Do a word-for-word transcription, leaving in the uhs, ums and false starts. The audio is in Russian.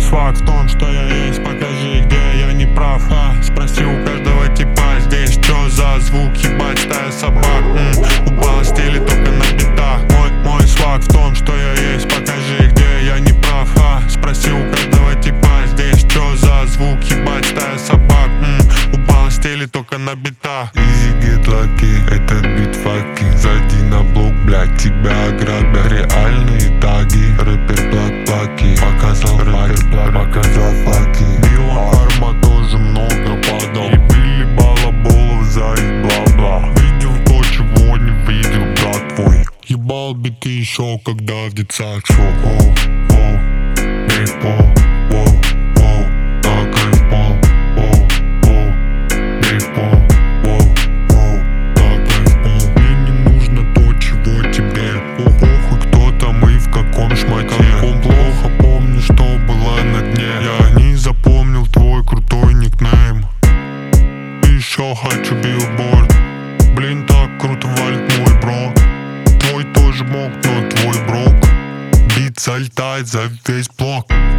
сваг в том, что я есть. Покажи, где я не прав, а? Спроси у каждого типа здесь, чё за звук, ебать, стая собак. М, упала в стиле только на битах. Мой, мой сваг в том, что я есть. Покажи, где я не прав, а? Спроси у каждого типа здесь, чё за звук, ебать, стая собак. М, упала в стиле только на битах. Easy get lucky, этот бит факи. Зайди на блок, блядь, тебя ограбят. Реальные таги, рэпер плак-плаки. Показал рэпер, показал факи. Била карма тоже много падал. И били балаболов за их бла-бла. Видел то, чего не видел, брат твой. Ебал биты еще, когда в детсад шел. Оу, оу, эй, пол, оу, оу, так и пол, оу, оу, эй, пол, оу, оу, так и пол. Мне не нужно то, чего тебе. Похуй, кто там и в каком шмате. Каком плохо помню, что было на дне. Я не запомнил твой крутой никнейм. Еще хочу билборд. Блин, так круто валит мой бро. Твой тоже мог, но твой брок. Бит залетает за весь блок.